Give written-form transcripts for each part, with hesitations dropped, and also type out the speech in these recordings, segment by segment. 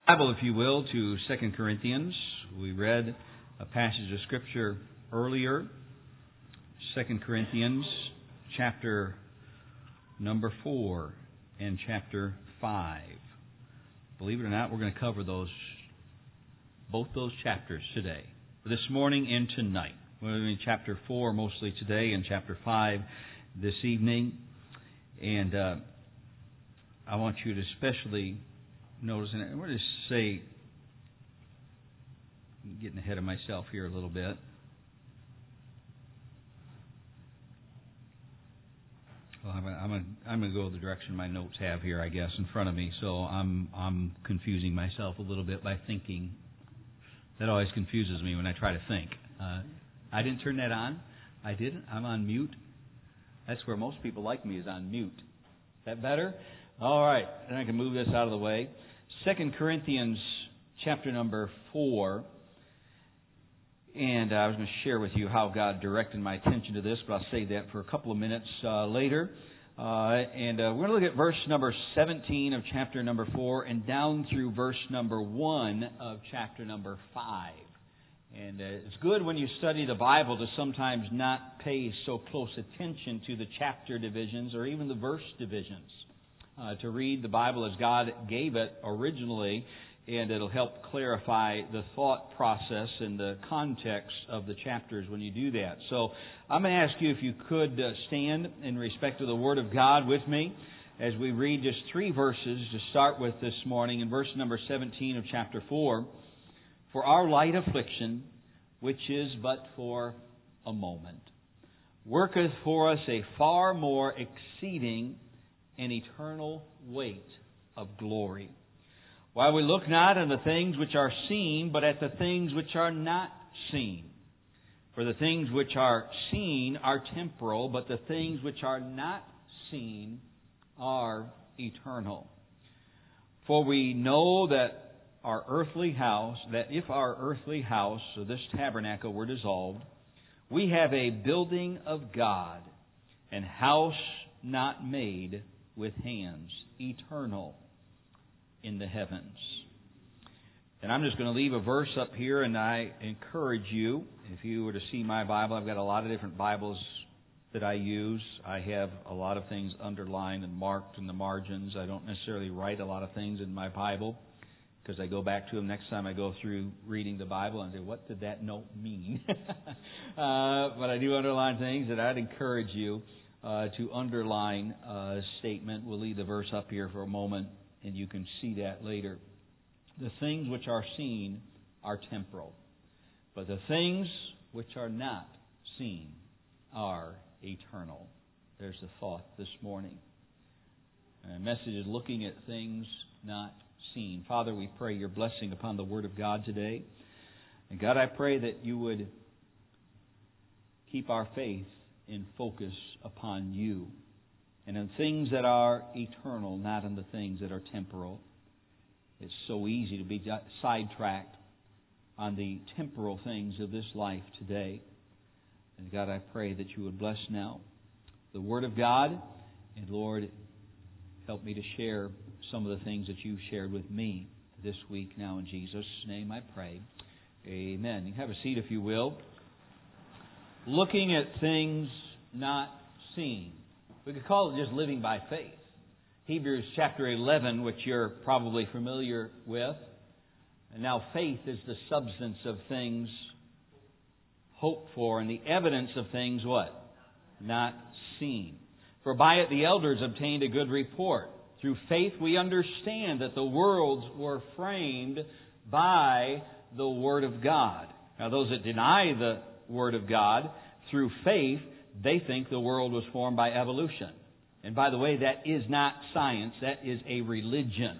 Bible, if you will, to 2 Corinthians. We read a passage of Scripture earlier. 2 Corinthians chapter number 4 and chapter 5. Believe it or not, we're going to cover both those chapters today. This morning and tonight. We're in chapter 4 mostly today and chapter 5 this evening. And I want you to especially notice, and we're going to say, I'm getting ahead of myself here a little bit. Well, I'm going to go the direction my notes have here, I guess, in front of me. So I'm confusing myself a little bit by thinking. That always confuses me when I try to think. I didn't turn that on. I didn't. I'm on mute. That's where most people like me, is on mute. Is that better? All right. Then I can move this out of the way. 2 Corinthians chapter number 4. And I was going to share with you how God directed my attention to this, but I'll save that for a couple of minutes later. We're going to look at verse number 17 of chapter number 4 and down through verse number 1 of chapter number 5. And it's good when you study the Bible to sometimes not pay so close attention to the chapter divisions or even the verse divisions. To read the Bible as God gave it originally, and it'll help clarify the thought process and the context of the chapters when you do that. So I'm going to ask you if you could stand in respect to the Word of God with me as we read just 3 verses to start with this morning. In verse number 17 of chapter 4, "For our light affliction, which is but for a moment, worketh for us a far more exceeding and eternal weight of glory. While we look not on the things which are seen, but at the things which are not seen. For the things which are seen are temporal, but the things which are not seen are eternal. For we know that if our earthly house, so this tabernacle, were dissolved, we have a building of God, an house not made with hands, eternal in the heavens." And I'm just going to leave a verse up here, and I encourage you, if you were to see my Bible, I've got a lot of different Bibles that I use. I have a lot of things underlined and marked in the margins. I don't necessarily write a lot of things in my Bible, because I go back to them next time I go through reading the Bible and say, what did that note mean? But I do underline things, and I'd encourage you to underline a statement. We'll leave the verse up here for a moment, and you can see that later. The things which are seen are temporal, but the things which are not seen are eternal. There's the thought this morning. And the message is looking at things not seen. Father, we pray your blessing upon the Word of God today. And God, I pray that you would keep our faith in focus upon you and in things that are eternal, not in the things that are temporal. It's so easy to be sidetracked on the temporal things of this life today. And God, I pray that you would bless now the Word of God, and Lord, help me to share some of the things that you've shared with me this week now. In Jesus' name I pray. Amen. You can have a seat if you will. Looking at things not seen. We could call it just living by faith. Hebrews chapter 11, which you're probably familiar with. And now faith is the substance of things hoped for, and the evidence of things what? Not seen. For by it the elders obtained a good report. Through faith we understand that the worlds were framed by the Word of God. Now those that deny the Word of God, through faith, they think the world was formed by evolution. And by the way, that is not science, that is a religion.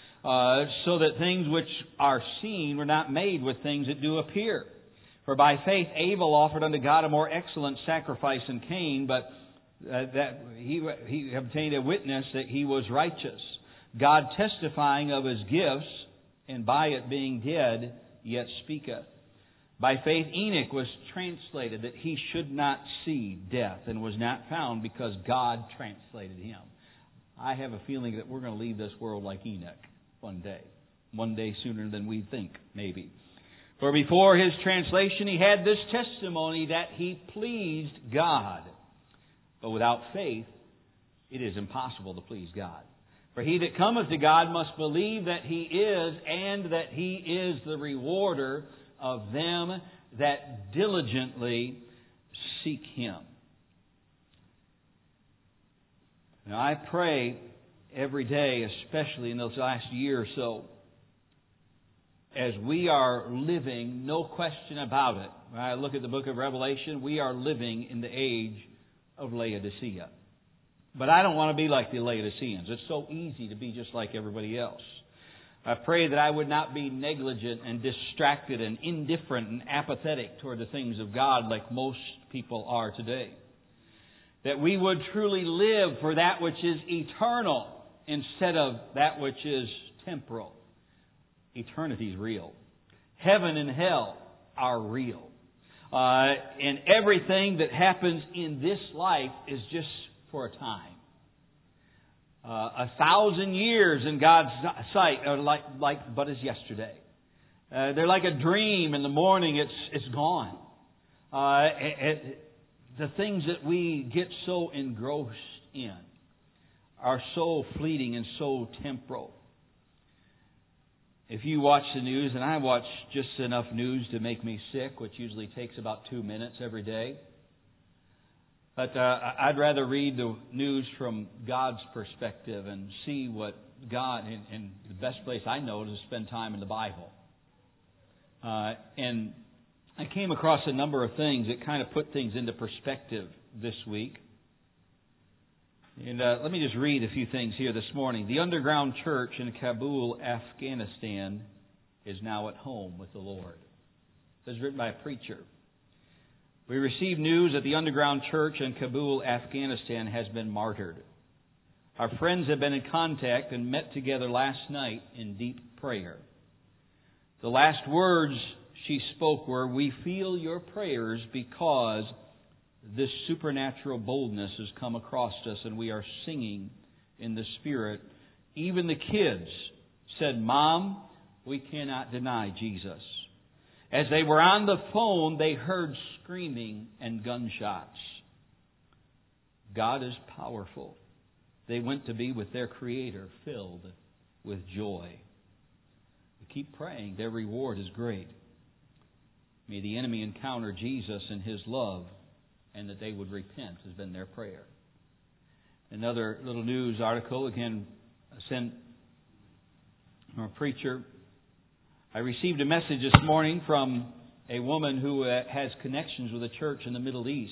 So that things which are seen were not made with things that do appear. For by faith Abel offered unto God a more excellent sacrifice than Cain, but that he obtained a witness that he was righteous, God testifying of his gifts, and by it being dead, yet speaketh. By faith Enoch was translated that he should not see death, and was not found because God translated him. I have a feeling that we're going to leave this world like Enoch one day. one day sooner than we think, maybe. For before his translation, he had this testimony that he pleased God. But without faith, it is impossible to please God. For he that cometh to God must believe that He is, and that He is the rewarder of them that diligently seek Him. Now, I pray every day, especially in those last year or so, as we are living, no question about it. When I look at the book of Revelation, we are living in the age of Laodicea. But I don't want to be like the Laodiceans. It's so easy to be just like everybody else. I pray that I would not be negligent and distracted and indifferent and apathetic toward the things of God like most people are today. That we would truly live for that which is eternal instead of that which is temporal. Eternity is real. Heaven and hell are real. And everything that happens in this life is just for a time. 1,000 years in God's sight are like but as yesterday. They're like a dream in the morning. It's gone. The things that we get so engrossed in are so fleeting and so temporal. If you watch the news, and I watch just enough news to make me sick, which usually takes about 2 minutes every day. But I'd rather read the news from God's perspective and see what God, and the best place I know is to spend time in the Bible. And I came across a number of things that kind of put things into perspective this week. And let me just read a few things here this morning. The underground church in Kabul, Afghanistan, is now at home with the Lord. This is written by a preacher. We received news that the underground church in Kabul, Afghanistan has been martyred. Our friends have been in contact and met together last night in deep prayer. The last words she spoke were, "We feel your prayers because this supernatural boldness has come across us and we are singing in the Spirit." Even the kids said, "Mom, we cannot deny Jesus." As they were on the phone, they heard screaming and gunshots. God is powerful. They went to be with their Creator, filled with joy. We keep praying. Their reward is great. May the enemy encounter Jesus and His love, and that they would repent has been their prayer. Another little news article, again, sent from a preacher. I received a message this morning from a woman who has connections with a church in the Middle East.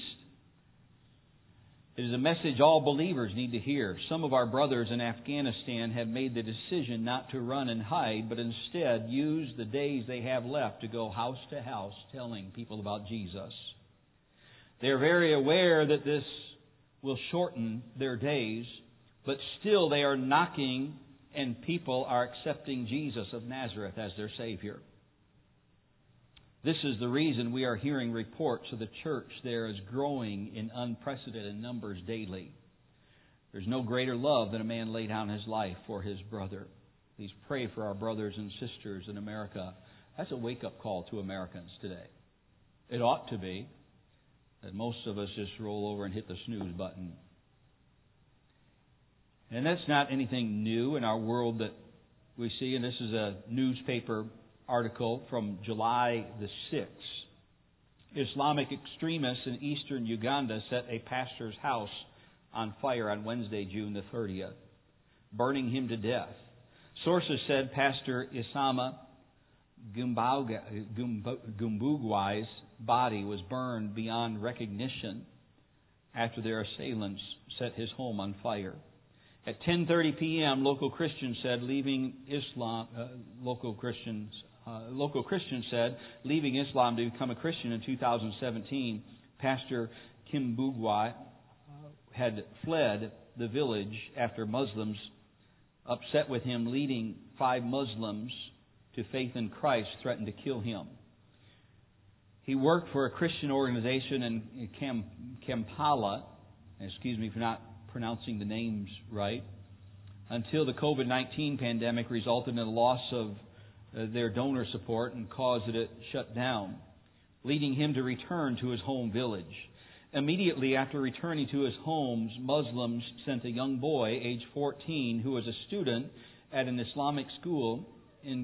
It is a message all believers need to hear. Some of our brothers in Afghanistan have made the decision not to run and hide, but instead use the days they have left to go house to house telling people about Jesus. They are very aware that this will shorten their days, but still they are knocking and people are accepting Jesus of Nazareth as their Savior. This is the reason we are hearing reports of the church there is growing in unprecedented numbers daily. There's no greater love than a man lay down his life for his brother. Please pray for our brothers and sisters in America. That's a wake-up call to Americans today. It ought to be. That most of us just roll over and hit the snooze button. And that's not anything new in our world that we see. And this is a newspaper article from July the 6th. Islamic extremists in eastern Uganda set a pastor's house on fire on Wednesday, June the 30th, burning him to death. Sources said Pastor Isama Gumbugwai's body was burned beyond recognition after their assailants set his home on fire. At 10:30 p.m., local Christians said leaving Islam to become a Christian in 2017. Pastor Kimbugwai had fled the village after Muslims, upset with him leading 5 Muslims to faith in Christ, threatened to kill him. He worked for a Christian organization in Kampala, excuse me for not pronouncing the names right, until the COVID-19 pandemic resulted in the loss of their donor support and caused it shut down, leading him to return to his home village. Immediately after returning to his homes, Muslims sent a young boy, age 14, who was a student at an Islamic school in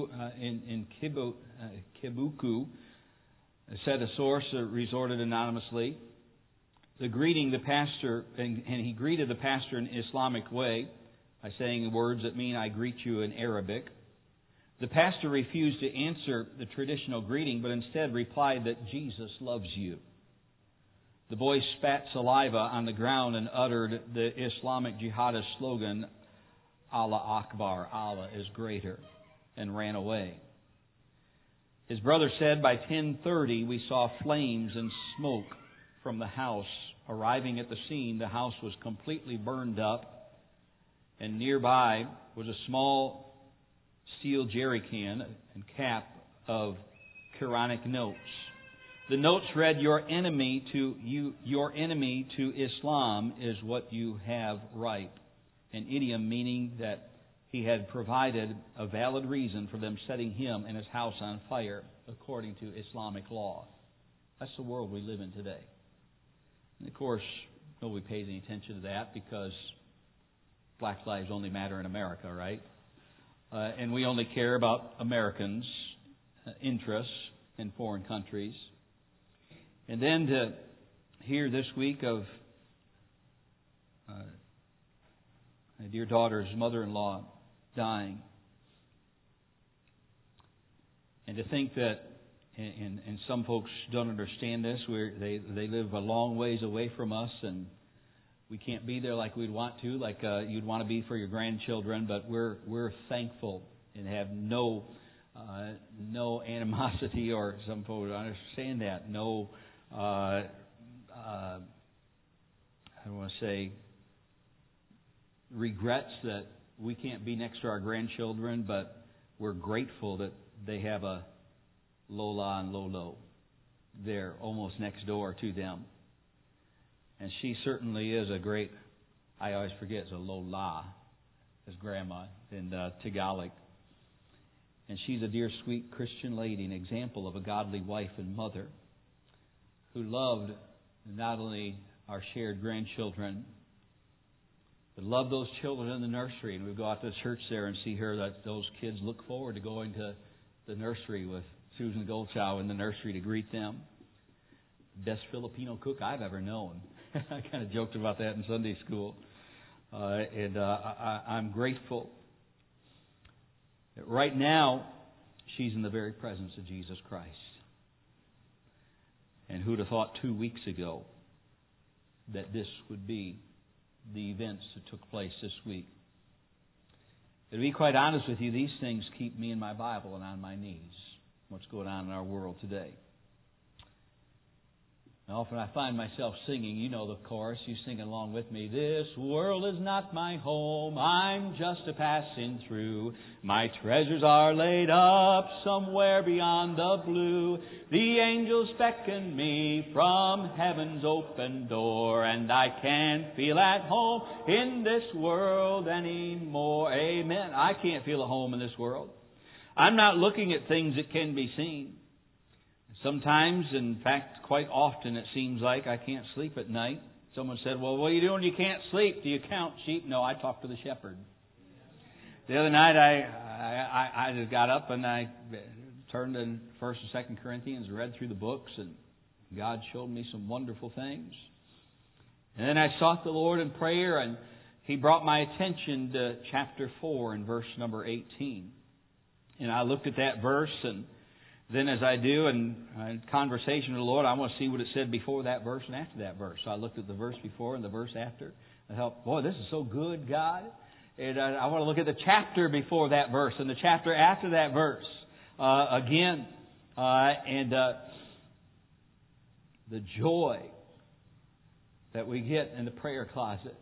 Kibuku, said a source resorted anonymously. He greeted the pastor in Islamic way by saying words that mean "I greet you" in Arabic. The pastor refused to answer the traditional greeting, but instead replied that Jesus loves you. The boy spat saliva on the ground and uttered the Islamic jihadist slogan, Allah Akbar, Allah is greater, and ran away. His brother said by 10:30 we saw flames and smoke from the house. Arriving at the scene, the house was completely burned up, and nearby was a small steel jerry can and cap of Quranic notes. The notes read, your enemy to Islam is what you have right. An idiom meaning that he had provided a valid reason for them setting him and his house on fire according to Islamic law. That's the world we live in today. And of course, nobody pays any attention to that because Black lives only matter in America, right? And we only care about Americans' interests in foreign countries. And then to hear this week of my dear daughter's mother-in-law dying. And to think that, and some folks don't understand this, they live a long ways away from us, and we can't be there like we'd want to, like you'd want to be for your grandchildren, but we're thankful and have no animosity, or some folks don't understand that, I don't want to say regrets that we can't be next to our grandchildren, but we're grateful that they have a Lola and Lolo there almost next door to them. And she certainly is a great, I always forget, it's a Lola, his grandma in Tagalog. And she's a dear, sweet Christian lady, an example of a godly wife and mother who loved not only our shared grandchildren, but loved those children in the nursery. And we go out to the church there and see her, that those kids look forward to going to the nursery with Susan Goldchow in the nursery to greet them. Best Filipino cook I've ever known. I kind of joked about that in Sunday school. I'm grateful. Right now, she's in the very presence of Jesus Christ. And who'd have thought 2 weeks ago that this would be the events that took place this week? To be quite honest with you, these things keep me in my Bible and on my knees. What's going on in our world today. And often I find myself singing, you know the chorus, you sing along with me. This world is not my home, I'm just a passing through. My treasures are laid up somewhere beyond the blue. The angels beckon me from heaven's open door, and I can't feel at home in this world anymore. Amen. I can't feel at home in this world. I'm not looking at things that can be seen. Sometimes, in fact, quite often, it seems like I can't sleep at night. Someone said, well, what are you doing when you can't sleep? Do you count sheep? No, I talk to the shepherd. The other night, I just got up and I turned in 1st and 2nd Corinthians, read through the books, and God showed me some wonderful things. And then I sought the Lord in prayer, and He brought my attention to chapter 4 and verse number 18. And I looked at that verse, and then as I do in conversation with the Lord, I want to see what it said before that verse and after that verse. So I looked at the verse before and the verse after. I thought, boy, this is so good, God. And I want to look at the chapter before that verse and the chapter after that verse again. The joy that we get in the prayer closet,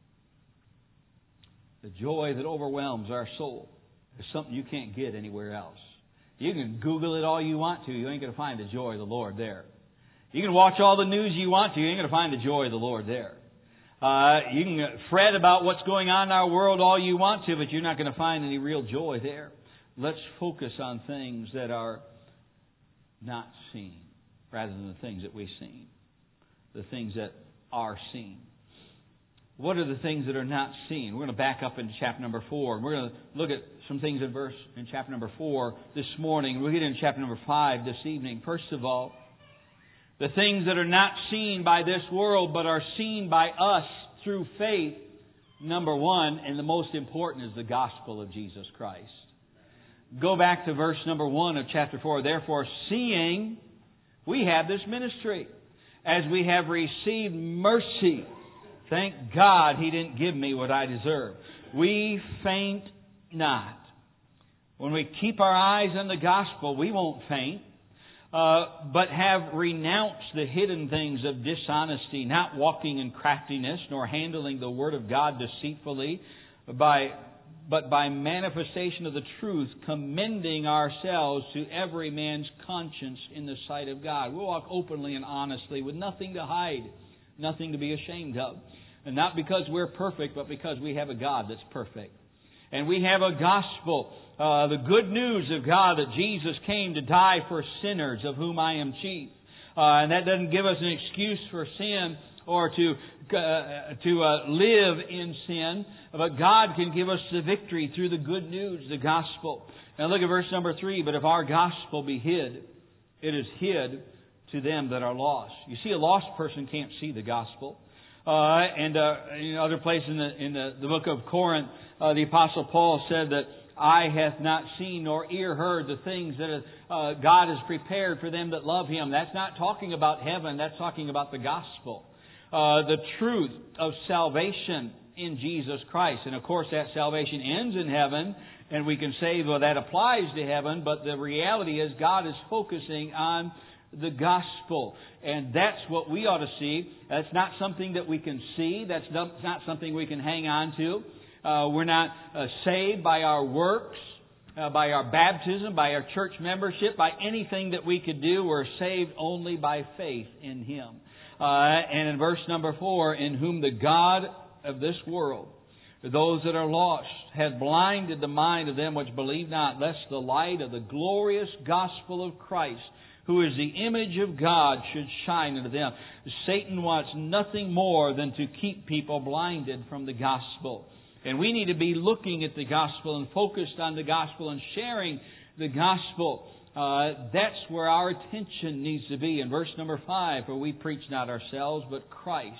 the joy that overwhelms our soul, is something you can't get anywhere else. You can Google it all you want to. You ain't going to find the joy of the Lord there. You can watch all the news you want to. You ain't going to find the joy of the Lord there. You can fret about what's going on in our world all you want to, but you're not going to find any real joy there. let's focus on things that are not seen rather than the things that we've seen. The things that are seen. What are the things that are not seen? We're going to back up into chapter number 4. We're going to look at some things in chapter number 4 this morning. We'll get into chapter number 5 this evening. First of all, the things that are not seen by this world but are seen by us through faith. Number 1, and the most important, is the gospel of Jesus Christ. Go back to verse number 1 of chapter 4. Therefore, seeing we have this ministry, as we have received mercy. Thank God He didn't give me what I deserve. We faint not. When we keep our eyes on the gospel, we won't faint, but have renounced the hidden things of dishonesty, not walking in craftiness, nor handling the word of God deceitfully, but by manifestation of the truth, commending ourselves to every man's conscience in the sight of God. We'll walk openly and honestly with nothing to hide, nothing to be ashamed of. And not because we're perfect, but because we have a God that's perfect. And we have a gospel, the good news of God that Jesus came to die for sinners, of whom I am chief. And that doesn't give us an excuse for sin or to live in sin. But God can give us the victory through the good news, the gospel. Now look at verse number 3. But if our gospel be hid, it is hid to them that are lost. You see, a lost person can't see the gospel. In other places in the book of Corinth, the Apostle Paul said that eye hath not seen nor ear heard the things that God has prepared for them that love Him. That's not talking about heaven. That's talking about the gospel. The truth of salvation in Jesus Christ. And of course that salvation ends in heaven, and we can say, well, that applies to heaven, but the reality is God is focusing on the gospel. And that's what we ought to see. That's not something that we can see. That's not something we can hang on to. We're not saved by our works, by our baptism, by our church membership, by anything that we could do. We're saved only by faith in Him. And in verse number 4, in whom the God of this world, those that are lost, hath blinded the mind of them which believe not, lest the light of the glorious gospel of Christ, who is the image of God, should shine into them. Satan wants nothing more than to keep people blinded from the gospel. And we need to be looking at the gospel and focused on the gospel and sharing the gospel. That's where our attention needs to be. In verse number 5, for we preach not ourselves, but Christ,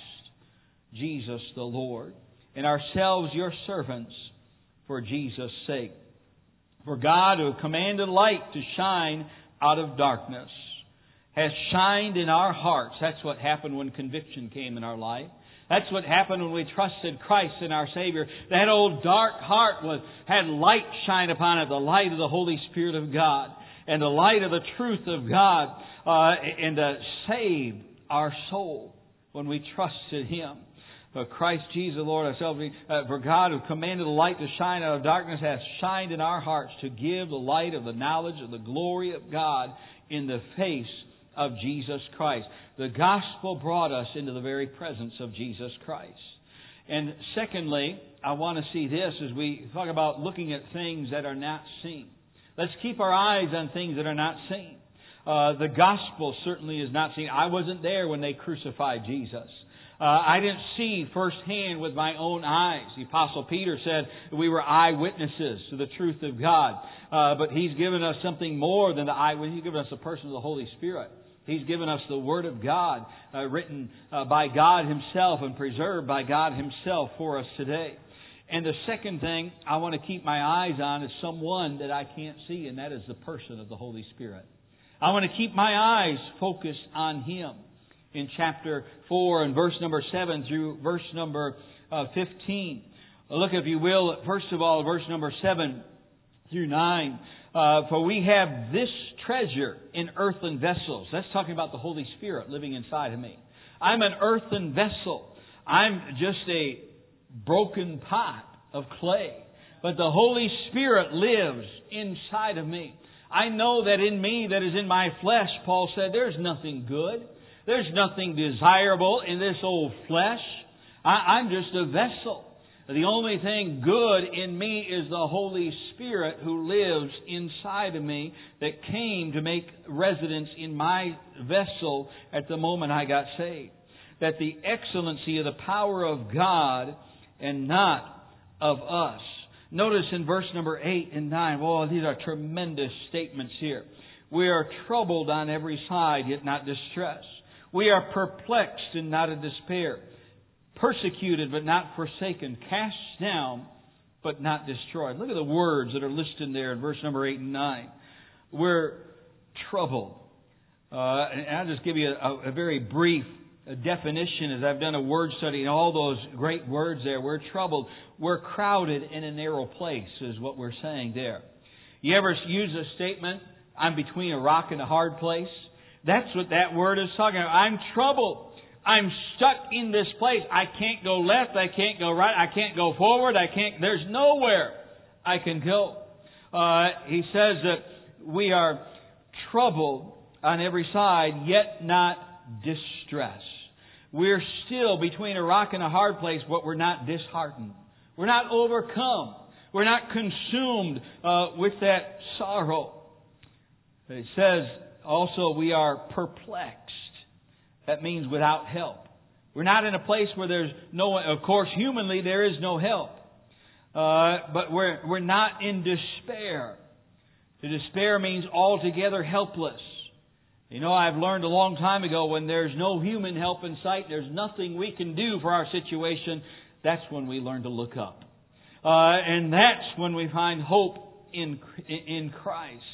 Jesus the Lord, and ourselves your servants for Jesus' sake. For God, who commanded light to shine out of darkness, has shined in our hearts. That's what happened when conviction came in our life. That's what happened when we trusted Christ in our Savior. That old dark heart had light shine upon it, the light of the Holy Spirit of God, and the light of the truth of God, and saved our soul when we trusted Him. For Christ Jesus, Lord, ourselves, for God, who commanded the light to shine out of darkness, hath shined in our hearts to give the light of the knowledge of the glory of God in the face of Jesus Christ. The gospel brought us into the very presence of Jesus Christ. And secondly, I want to see this as we talk about looking at things that are not seen. Let's keep our eyes on things that are not seen. The gospel certainly is not seen. I wasn't there when they crucified Jesus. I didn't see firsthand with my own eyes. The Apostle Peter said we were eyewitnesses to the truth of God. But He's given us something more than the eyewitness. He's given us the person of the Holy Spirit. He's given us the Word of God, written by God Himself and preserved by God Himself for us today. And the second thing I want to keep my eyes on is someone that I can't see, and that is the person of the Holy Spirit. I want to keep my eyes focused on Him. In chapter 4 and verse number 7 through verse number 15. Look, if you will, first of all, verse number 7 through 9. For we have this treasure in earthen vessels. That's talking about the Holy Spirit living inside of me. I'm an earthen vessel. I'm just a broken pot of clay. But the Holy Spirit lives inside of me. I know that in me, that is in my flesh, Paul said, there's nothing good. There's nothing desirable in this old flesh. I'm just a vessel. The only thing good in me is the Holy Spirit who lives inside of me, that came to make residence in my vessel at the moment I got saved. That the excellency of the power of God and not of us. Notice in verse number 8 and 9, oh, these are tremendous statements here. We are troubled on every side, yet not distressed. We are perplexed and not in despair. Persecuted but not forsaken. Cast down but not destroyed. Look at the words that are listed there in verse number 8 and 9. We're troubled. And I'll just give you a very brief definition as I've done a word study and all those great words there. We're troubled. We're crowded in a narrow place is what we're saying there. You ever use a statement, I'm between a rock and a hard place? That's what that word is talking about. I'm troubled. I'm stuck in this place. I can't go left. I can't go right. I can't go forward. There's nowhere I can go. He says that we are troubled on every side, yet not distressed. We're still between a rock and a hard place, but we're not disheartened. We're not overcome. We're not consumed with that sorrow. It says also we are perplexed. That means without help. We're not in a place where there's no, of course, humanly there is no help. But we're not in despair. The despair means altogether helpless. You know, I've learned a long time ago when there's no human help in sight, there's nothing we can do for our situation. That's when we learn to look up. And that's when we find hope in Christ.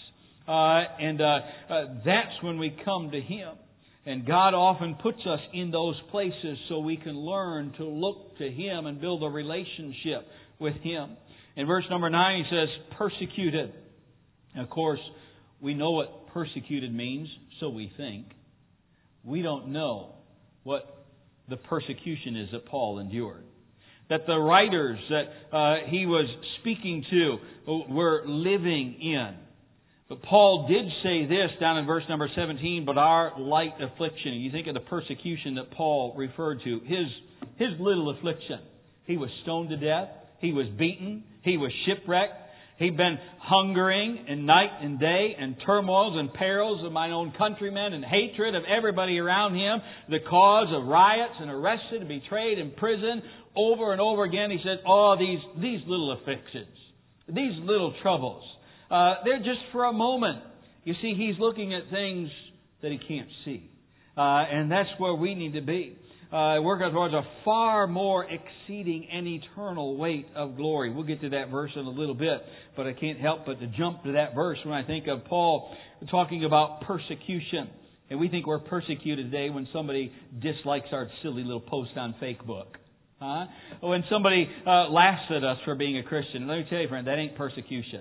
That's when we come to Him. And God often puts us in those places so we can learn to look to Him and build a relationship with Him. In verse number 9 He says, persecuted. And of course, we know what persecuted means, so we think. We don't know what the persecution is that Paul endured. That the writers that he was speaking to were living in. But Paul did say this down in verse number 17, but our light affliction. You think of the persecution that Paul referred to. His little affliction. He was stoned to death. He was beaten. He was shipwrecked. He'd been hungering and night and day and turmoils and perils of my own countrymen and hatred of everybody around him. The cause of riots and arrested and betrayed, imprisoned over and over again. He said, oh, these little afflictions, these little troubles. They're just for a moment. You see, he's looking at things that he can't see. And that's where we need to be. Working towards a far more exceeding and eternal weight of glory. We'll get to that verse in a little bit, but I can't help but to jump to that verse when I think of Paul talking about persecution. And we think we're persecuted today when somebody dislikes our silly little post on Facebook. When somebody laughs at us for being a Christian. Let me tell you, friend, that ain't persecution.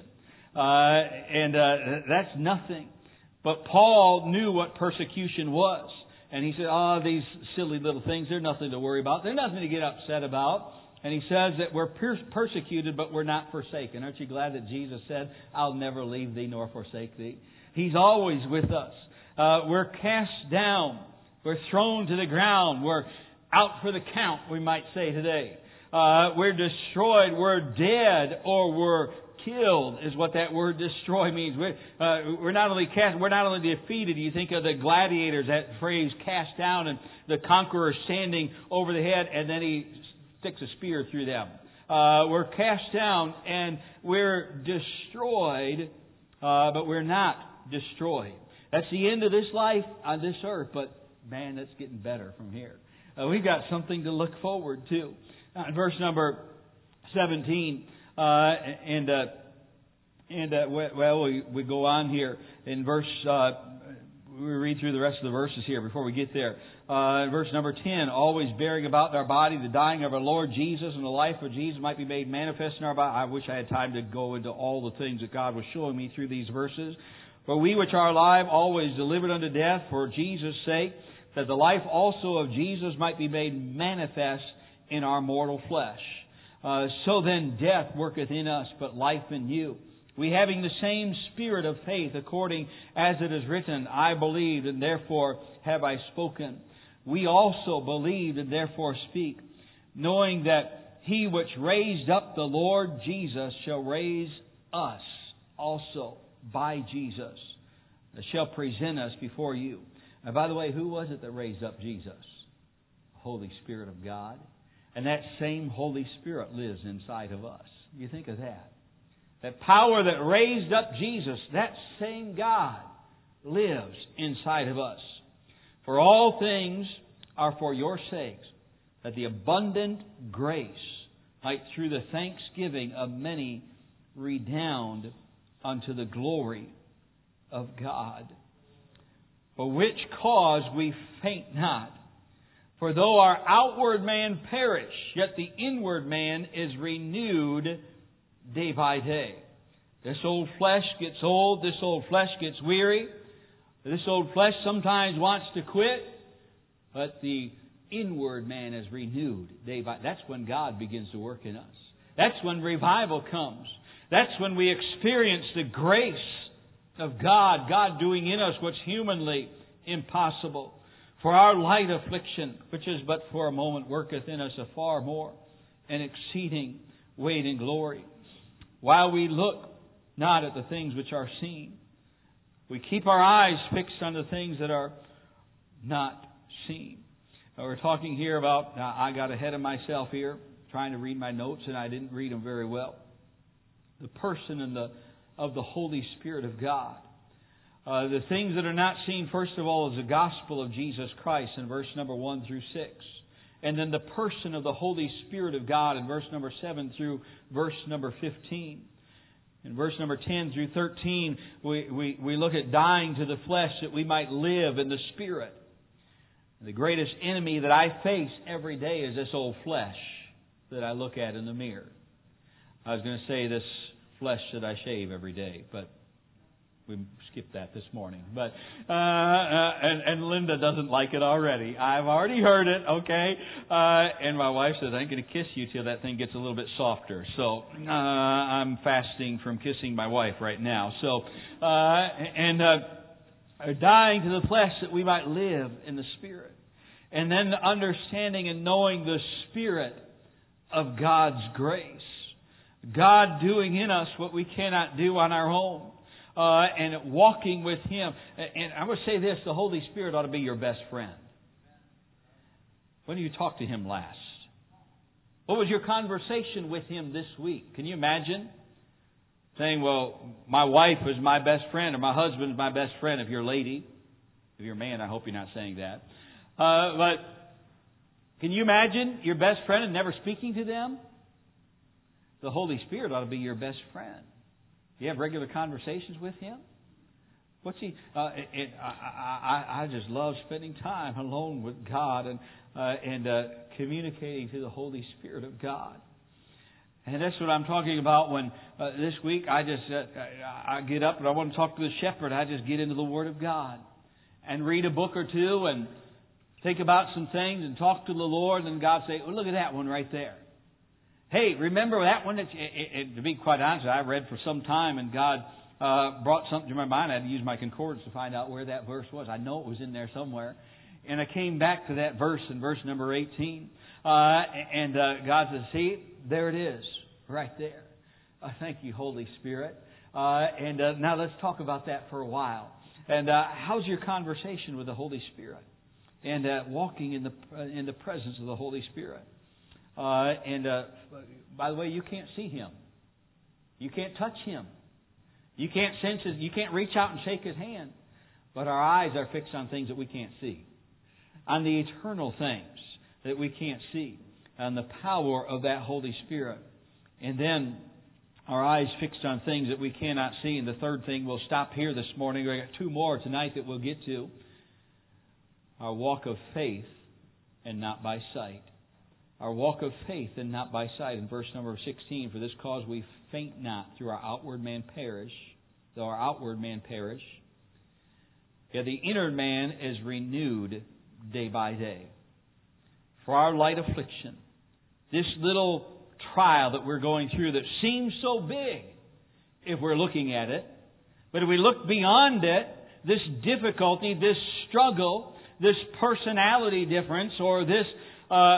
That's nothing. But Paul knew what persecution was. And he said, these silly little things, they're nothing to worry about. They're nothing to get upset about. And he says that we're persecuted, but we're not forsaken. Aren't you glad that Jesus said, I'll never leave thee nor forsake thee? He's always with us. We're cast down. We're thrown to the ground. We're out for the count, we might say today. We're destroyed. We're dead, or we're killed is what that word destroy means. We're not only cast, we're not only defeated. You think of the gladiators, that phrase cast down, and the conqueror standing over the head, and then he sticks a spear through them. We're cast down and we're destroyed, but we're not destroyed. That's the end of this life on this earth, but man, that's getting better from here. We've got something to look forward to. Verse number 17. We go on here in verse. We read through the rest of the verses here before we get there. Verse number 10, always bearing about in our body the dying of our Lord Jesus, and the life of Jesus might be made manifest in our body. I wish I had time to go into all the things that God was showing me through these verses. For we which are alive always delivered unto death for Jesus' sake, that the life also of Jesus might be made manifest in our mortal flesh. So then death worketh in us, but life in you. We having the same spirit of faith, according as it is written, I believed, and therefore have I spoken. We also believed, and therefore speak, knowing that He which raised up the Lord Jesus shall raise us also by Jesus, shall present us before you. And by the way, who was it that raised up Jesus? The Holy Spirit of God. And that same Holy Spirit lives inside of us. You think of that. That power that raised up Jesus, that same God lives inside of us. For all things are for your sakes, that the abundant grace might through the thanksgiving of many redound unto the glory of God. For which cause we faint not. For though our outward man perish, yet the inward man is renewed day by day. This old flesh gets old. This old flesh gets weary. This old flesh sometimes wants to quit. But the inward man is renewed day by day. That's when God begins to work in us. That's when revival comes. That's when we experience the grace of God. God doing in us what's humanly impossible. For our light affliction, which is but for a moment, worketh in us a far more and exceeding weight and glory. While we look not at the things which are seen, we keep our eyes fixed on the things that are not seen. Now we're talking here about, I got ahead of myself here, trying to read my notes, and I didn't read them very well. The person of the Holy Spirit of God. The things that are not seen, first of all, is the gospel of Jesus Christ in verse number 1 through 6. And then the person of the Holy Spirit of God in verse number 7 through verse number 15. In verse number 10 through 13, we look at dying to the flesh that we might live in the Spirit. The greatest enemy that I face every day is this old flesh that I look at in the mirror. I was going to say this flesh that I shave every day, but we skipped that this morning. But and Linda doesn't like it already. I've already heard it, okay? And my wife says, I ain't going to kiss you till that thing gets a little bit softer. So I'm fasting from kissing my wife right now. So dying to the flesh that we might live in the Spirit. And then understanding and knowing the Spirit of God's grace. God doing in us what we cannot do on our own. And walking with Him. And I would say this, the Holy Spirit ought to be your best friend. When did you talk to Him last? What was your conversation with Him this week? Can you imagine saying, well, my wife is my best friend, or my husband is my best friend, if you're a lady. If you're a man, I hope you're not saying that. But can you imagine your best friend and never speaking to them? The Holy Spirit ought to be your best friend. You have regular conversations with Him? What's He? I just love spending time alone with God and communicating to the Holy Spirit of God. And that's what I'm talking about when this week I get up and I want to talk to the shepherd. I just get into the Word of God and read a book or two and think about some things and talk to the Lord. And God say, "Oh, look at that one right there. Hey, remember that one?" To be quite honest, I read for some time, and God brought something to my mind. I had to use my concordance to find out where that verse was. I know it was in there somewhere. And I came back to that verse in verse number 18. And God says, see, there it is, right there. Thank you, Holy Spirit. And now let's talk about that for a while. And how's your conversation with the Holy Spirit? And walking in the presence of the Holy Spirit. By the way, you can't see Him. You can't touch Him. You can't sense His. You can't reach out and shake His hand. But our eyes are fixed on things that we can't see. On the eternal things that we can't see. On the power of that Holy Spirit. And then our eyes fixed on things that we cannot see. And the third thing, we'll stop here this morning. We've got two more tonight that we'll get to. Our walk of faith and not by sight. Our walk of faith and not by sight. In verse number 16, for this cause we faint not, through our outward man perish, though our outward man perish. Yet the inner man is renewed day by day. For our light affliction, this little trial that we're going through that seems so big if we're looking at it, but if we look beyond it, this difficulty, this struggle, this personality difference, or this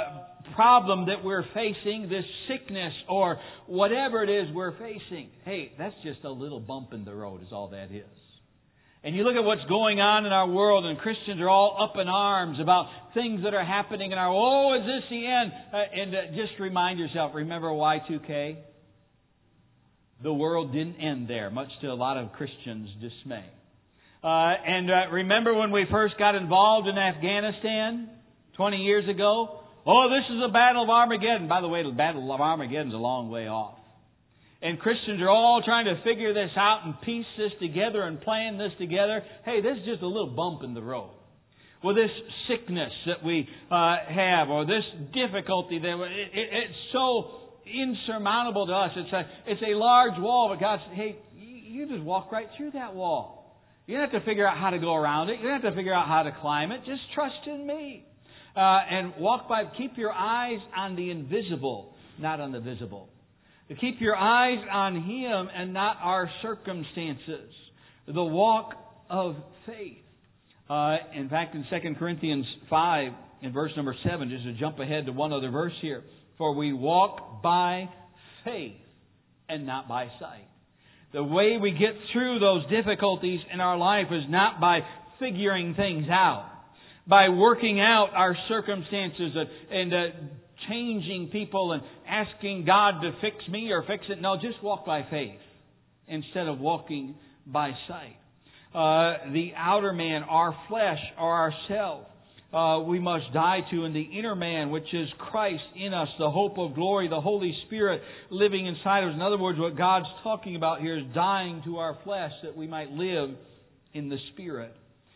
problem that we're facing, this sickness or whatever it is we're facing, hey, that's just a little bump in the road is all that is. And you look at what's going on in our world, and Christians are all up in arms about things that are happening in our world. Oh, is this the end? Just remind yourself, remember Y2K? The world didn't end there, much to a lot of Christians' dismay. Remember when we first got involved in Afghanistan 20 years ago? Oh, this is the Battle of Armageddon. By the way, the Battle of Armageddon is a long way off. And Christians are all trying to figure this out and piece this together and plan this together. Hey, this is just a little bump in the road. Well, this sickness that we have, or this difficulty, it's so insurmountable to us. It's a large wall, but God said, hey, you just walk right through that wall. You don't have to figure out how to go around it. You don't have to figure out how to climb it. Just trust in me. And walk by, keep your eyes on the invisible, not on the visible. To keep your eyes on Him and not our circumstances. The walk of faith. In fact, in 2 Corinthians 5, in verse number 7, just to jump ahead to one other verse here. For we walk by faith and not by sight. The way we get through those difficulties in our life is not by figuring things out, by working out our circumstances and changing people and asking God to fix me or fix it. No, just walk by faith instead of walking by sight. The outer man, our flesh, or ourselves, we must die to, and the inner man, which is Christ in us, the hope of glory, the Holy Spirit living inside of us. In other words, what God's talking about here is dying to our flesh that we might live in the Spirit.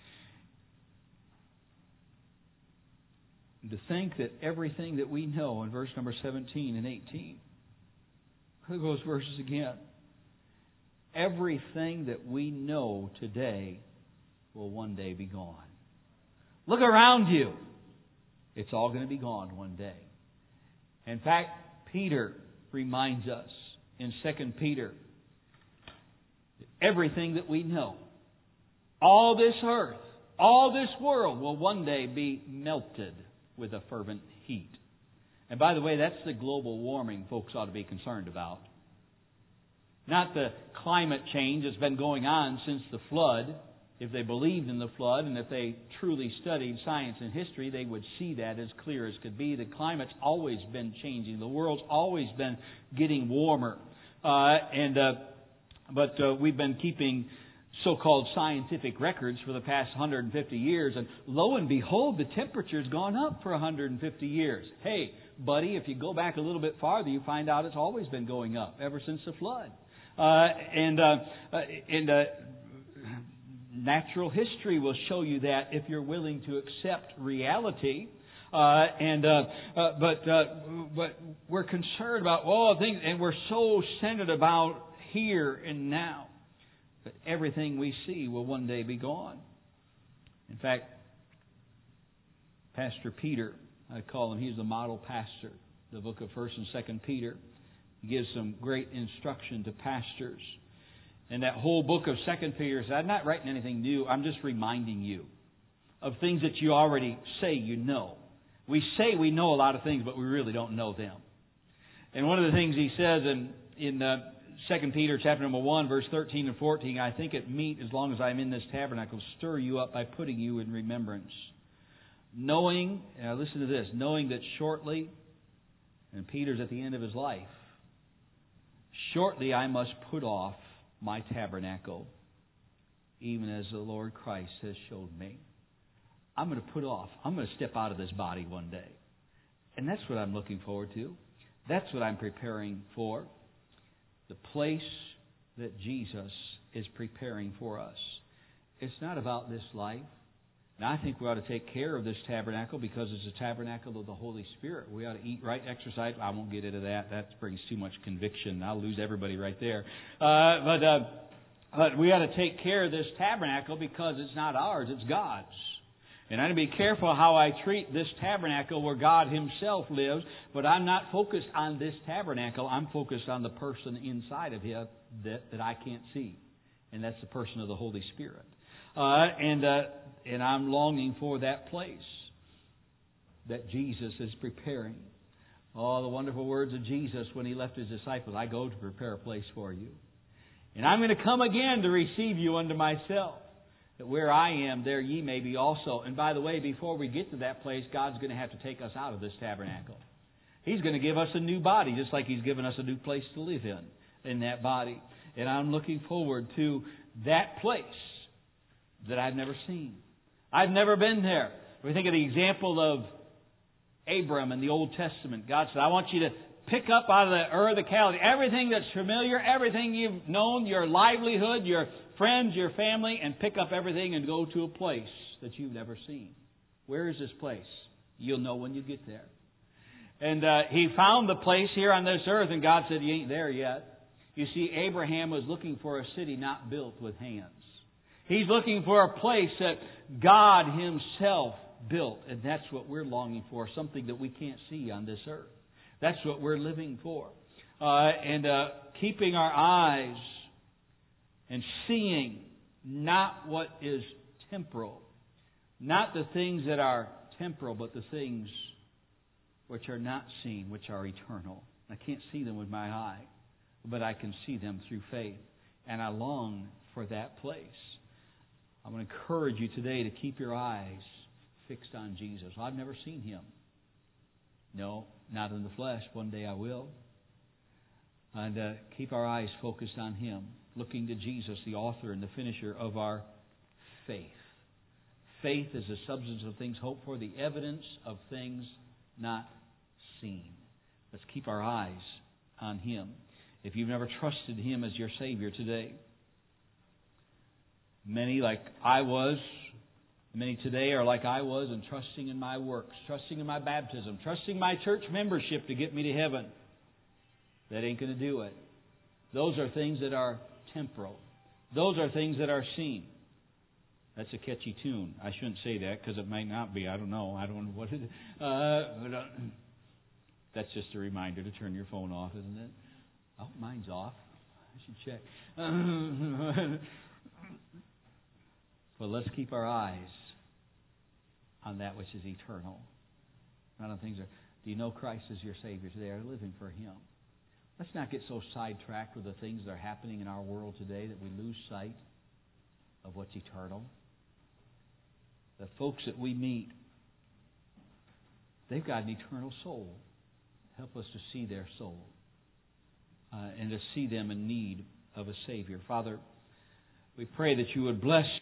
And to think that everything that we know in verse number 17 and 18, look at those verses again. Everything that we know today will one day be gone. Look around you. It's all going to be gone one day. In fact, Peter reminds us in 2 Peter, everything that we know, all this earth, all this world will one day be melted with a fervent heat. And by the way, that's the global warming folks ought to be concerned about. Not the climate change that's been going on since the flood. If they believed in the flood and if they truly studied science and history, they would see that as clear as could be. The climate's always been changing. The world's always been getting warmer. But we've been keeping so-called scientific records for the past 150 years. And lo and behold, the temperature's gone up for 150 years. Hey, buddy, if you go back a little bit farther, you find out it's always been going up ever since the flood. Natural history will show you that if you're willing to accept reality. But we're concerned about all things, and we're so centered about here and now. But everything we see will one day be gone. In fact, Pastor Peter, I call him, he's the model pastor. The book of 1 and 2 Peter. He gives some great instruction to pastors. And that whole book of 2 Peter says, I'm not writing anything new. I'm just reminding you of things that you already say you know. We say we know a lot of things, but we really don't know them. And one of the things he says in 2 Peter chapter number 1, verse 13 and 14, I think it meet as long as I'm in this tabernacle, stir you up by putting you in remembrance. Knowing, listen to this, knowing that shortly, and Peter's at the end of his life, shortly I must put off my tabernacle, even as the Lord Christ has showed me. I'm going to step out of this body one day. And that's what I'm looking forward to. That's what I'm preparing for. The place that Jesus is preparing for us. It's not about this life. And I think we ought to take care of this tabernacle because it's a tabernacle of the Holy Spirit. We ought to eat right, exercise. I won't get into that. That brings too much conviction. I'll lose everybody right there. But we ought to take care of this tabernacle because it's not ours, it's God's. And I need to be careful how I treat this tabernacle where God Himself lives. But I'm not focused on this tabernacle. I'm focused on the person inside of Him that I can't see. And that's the person of the Holy Spirit. And I'm longing for that place that Jesus is preparing Oh, the wonderful words of Jesus when He left His disciples, I go to prepare a place for you. And I'm going to come again to receive you unto myself, that where I am, there ye may be also. And by the way, before we get to that place, God's going to have to take us out of this tabernacle. He's going to give us a new body, just like He's given us a new place to live in that body. And I'm looking forward to that place that I've never seen. I've never been there. If we think of the example of Abram in the Old Testament, God said, I want you to pick up out of the Ur of the Chaldees everything that's familiar, everything you've known, your livelihood, your friends, your family, and pick up everything and go to a place that you've never seen. Where is this place? You'll know when you get there. And he found the place here on this earth, and God said, you ain't there yet. You see, Abraham was looking for a city not built with hands. He's looking for a place that God Himself built, and that's what we're longing for, something that we can't see on this earth. That's what we're living for. And keeping our eyes and seeing not what is temporal, not the things that are temporal, but the things which are not seen, which are eternal. I can't see them with my eye, but I can see them through faith. And I long for that place. I want to encourage you today to keep your eyes fixed on Jesus. I've never seen Him. No, not in the flesh. One day I will. And keep our eyes focused on Him, looking to Jesus, the author and the finisher of our faith. Faith is the substance of things hoped for, the evidence of things not seen. Let's keep our eyes on Him. If you've never trusted Him as your Savior today, many like I was, many today are like I was in trusting in my works, trusting in my baptism, trusting my church membership to get me to heaven. That ain't going to do it. Those are things that are temporal. Those are things that are seen. That's a catchy tune. I shouldn't say that because it might not be. I don't know. I don't know what it is. That's just a reminder to turn your phone off, isn't it? Oh, mine's off. I should check. But let's keep our eyes on that which is eternal. Not on things that... Do you know Christ is your Savior today? Are you living for Him? Let's not get so sidetracked with the things that are happening in our world today that we lose sight of what's eternal. The folks that we meet, they've got an eternal soul. Help us to see their soul and to see them in need of a Savior. Father, we pray that You would bless